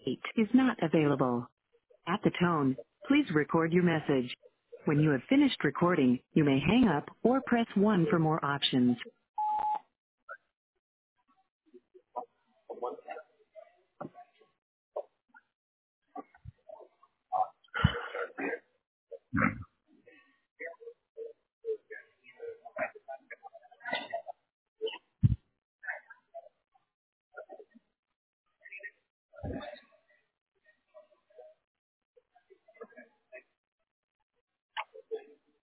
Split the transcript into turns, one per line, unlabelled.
8 is not available. At the tone, please record your message. When you have finished recording, you may hang up or press 1 for more options.